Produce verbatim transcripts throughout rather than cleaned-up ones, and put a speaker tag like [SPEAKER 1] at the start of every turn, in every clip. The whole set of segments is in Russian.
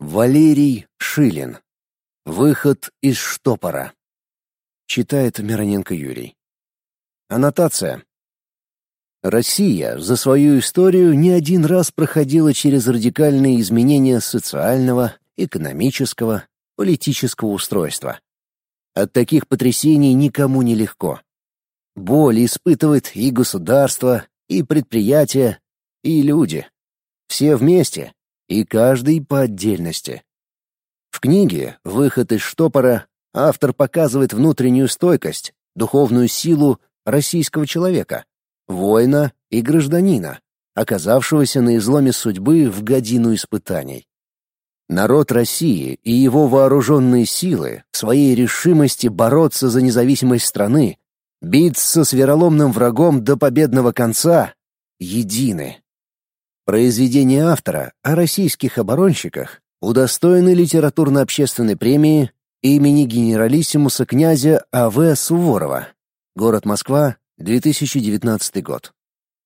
[SPEAKER 1] Валерий Шилин. Выход из штопора. Читает Мироненко Юрий. Аннотация. Россия за свою историю не один раз проходила через радикальные изменения социального, экономического, политического устройства. От таких потрясений никому не легко. Боль испытывает и государство, и предприятия, и люди. Все вместе, и каждый по отдельности. В книге «Выход из штопора» автор показывает внутреннюю стойкость, духовную силу российского человека, воина и гражданина, оказавшегося на изломе судьбы в годину испытаний. Народ России и его вооруженные силы в своей решимости бороться за независимость страны, биться с вероломным врагом до победного конца, едины. Произведения автора о российских оборонщиках удостоены литературно-общественной премии имени генералиссимуса князя А В Суворова. Город Москва, две тысячи девятнадцатый год.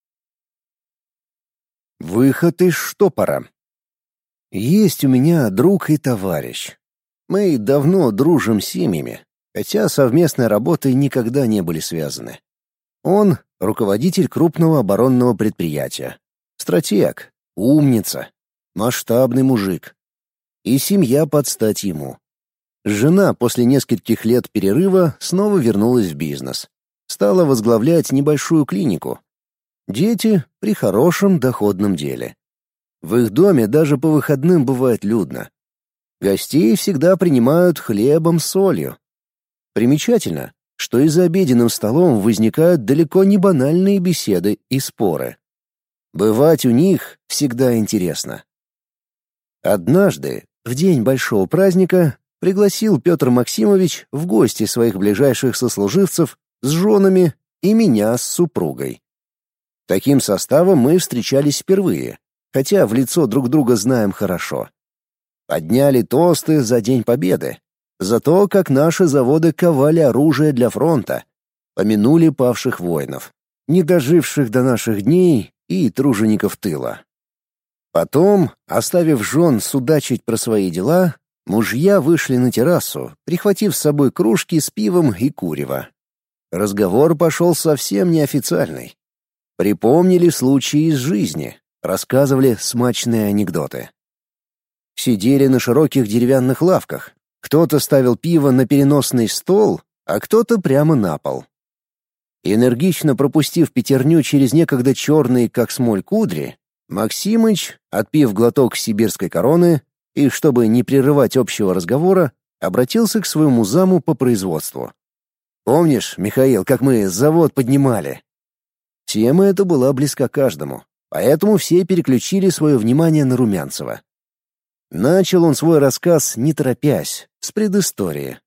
[SPEAKER 1] Выход из штопора. Есть у меня друг и товарищ. Мы давно дружим семьями, хотя совместной работой никогда не были связаны. Он — руководитель крупного оборонного предприятия. Стратег, умница, масштабный мужик. И семья под стать ему. Жена после нескольких лет перерыва снова вернулась в бизнес. Стала возглавлять небольшую клинику. Дети при хорошем доходном деле. В их доме даже по выходным бывает людно. Гостей всегда принимают хлебом с солью. Примечательно, что и за обеденным столом возникают далеко не банальные беседы и споры. Бывать у них всегда интересно. Однажды, в день большого праздника, пригласил Петр Максимович в гости своих ближайших сослуживцев с женами и меня с супругой. Таким составом мы встречались впервые, хотя в лицо друг друга знаем хорошо. Подняли тосты за День Победы, за то, как наши заводы ковали оружие для фронта, помянули павших воинов, не доживших до наших дней, и тружеников тыла. Потом, оставив жен судачить про свои дела, мужья вышли на террасу, прихватив с собой кружки с пивом и курево. Разговор пошел совсем неофициальный. Припомнили случаи из жизни, рассказывали смачные анекдоты. Сидели на широких деревянных лавках. Кто-то ставил пиво на переносный стол, а кто-то прямо на пол. Энергично пропустив пятерню через некогда черные, как смоль, кудри, Максимыч, отпив глоток сибирской короны и, чтобы не прерывать общего разговора, обратился к своему заму по производству. «Помнишь, Михаил, как мы завод поднимали?» Тема эта была близка каждому, поэтому все переключили свое внимание на Румянцева. Начал он свой рассказ не торопясь, с предыстории.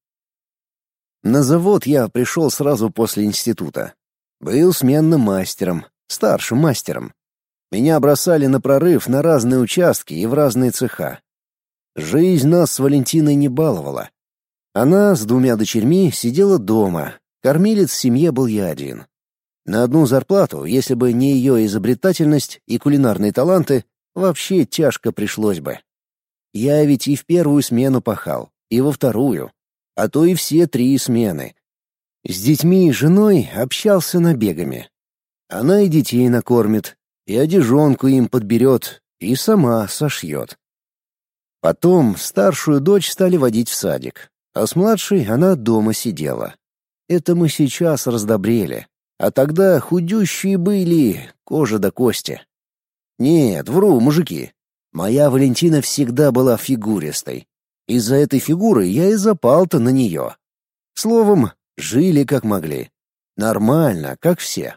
[SPEAKER 1] На завод я пришел сразу после института. Был сменным мастером, старшим мастером. Меня бросали на прорыв на разные участки и в разные цеха. Жизнь нас с Валентиной не баловала. Она с двумя дочерьми сидела дома, кормилец в семье был я один. На одну зарплату, если бы не ее изобретательность и кулинарные таланты, вообще тяжко пришлось бы. Я ведь и в первую смену пахал, и во вторую, а то и все три смены. С детьми и женой общался набегами. Она и детей накормит, и одежонку им подберет, и сама сошьет. Потом старшую дочь стали водить в садик, а с младшей она дома сидела. Это мы сейчас раздобрели, а тогда худющие были, кожа до кости. Нет, вру, мужики. Моя Валентина всегда была фигуристой. Из-за этой фигуры я и запал-то на нее. Словом, жили как могли. Нормально, как все.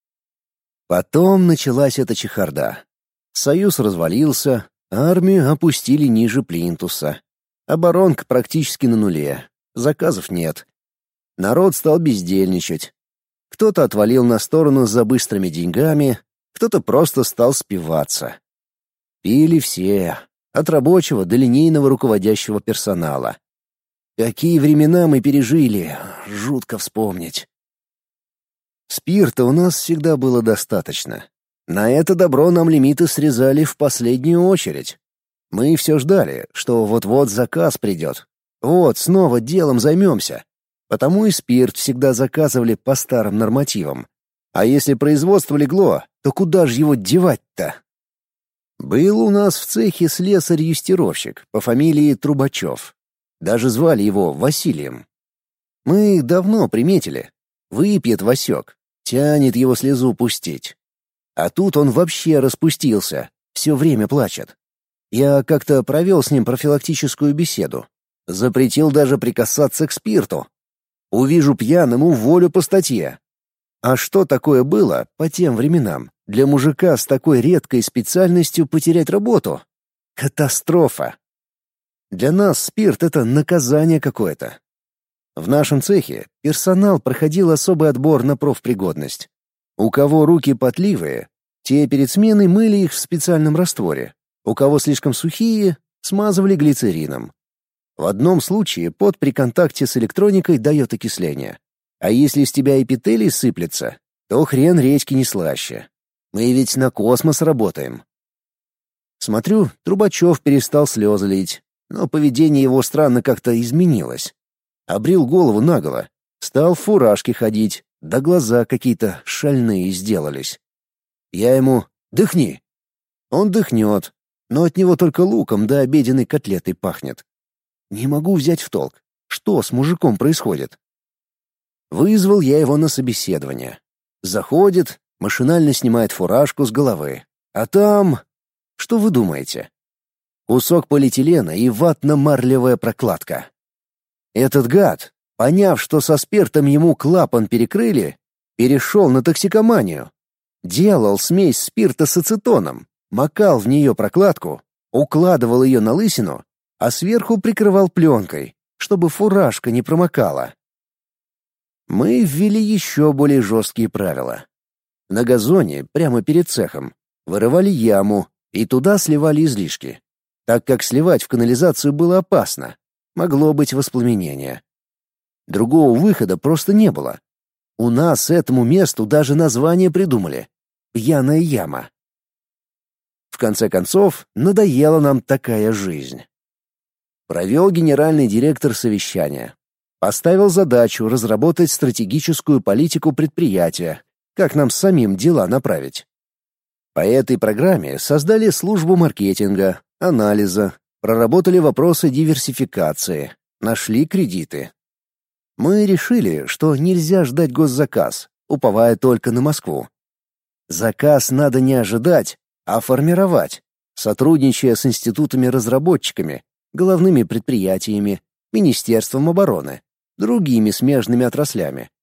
[SPEAKER 1] Потом началась эта чехарда. Союз развалился, армию опустили ниже плинтуса. Оборонка практически на нуле, заказов нет. Народ стал бездельничать. Кто-то отвалил на сторону за быстрыми деньгами, кто-то просто стал спиваться. Пили все, от рабочего до линейного руководящего персонала. Какие времена мы пережили, жутко вспомнить. Спирта у нас всегда было достаточно. На это добро нам лимиты срезали в последнюю очередь. Мы все ждали, что вот-вот заказ придет. Вот, снова делом займемся. Потому и спирт всегда заказывали по старым нормативам. А если производство легло, то куда же его девать-то? Был у нас в цехе слесарь-юстировщик по фамилии Трубачев. Даже звали его Василием. Мы давно приметили. Выпьет Васек, тянет его слезу пустить. А тут он вообще распустился, все время плачет. Я как-то провел с ним профилактическую беседу. Запретил даже прикасаться к спирту. Увижу пьяным — уволю по статье. А что такое было по тем временам для мужика с такой редкой специальностью потерять работу? Катастрофа. Для нас спирт — это наказание какое-то. В нашем цехе персонал проходил особый отбор на профпригодность. У кого руки потливые, те перед сменой мыли их в специальном растворе. У кого слишком сухие, смазывали глицерином. В одном случае пот при контакте с электроникой дает окисление. А если с тебя эпителий сыплется, то хрен редьки не слаще. Мы ведь на космос работаем. Смотрю, Трубачев перестал слезы лить, но поведение его странно как-то изменилось. Обрил голову наголо, стал в фуражке ходить, да глаза какие-то шальные сделались. Я ему: «Дыхни». Он дыхнет, но от него только луком да обеденной котлетой пахнет. Не могу взять в толк, что с мужиком происходит. Вызвал я его на собеседование. Заходит, машинально снимает фуражку с головы. А там... Что вы думаете? Кусок полиэтилена и ватно-марлевая прокладка. Этот гад, поняв, что со спиртом ему клапан перекрыли, перешел на токсикоманию. Делал смесь спирта с ацетоном, макал в нее прокладку, укладывал ее на лысину, а сверху прикрывал пленкой, чтобы фуражка не промокала. Мы ввели еще более жесткие правила. На газоне, прямо перед цехом, вырывали яму и туда сливали излишки, так как сливать в канализацию было опасно, могло быть воспламенение. Другого выхода просто не было. У нас этому месту даже название придумали — «Пьяная яма». В конце концов, надоела нам такая жизнь. Провел генеральный директор совещание. Поставил задачу разработать стратегическую политику предприятия, как нам самим дела направить. По этой программе создали службу маркетинга, анализа, проработали вопросы диверсификации, нашли кредиты. Мы решили, что нельзя ждать госзаказ, уповая только на Москву. Заказ надо не ожидать, а формировать, сотрудничая с институтами-разработчиками, головными предприятиями, Министерством обороны, другими смежными отраслями.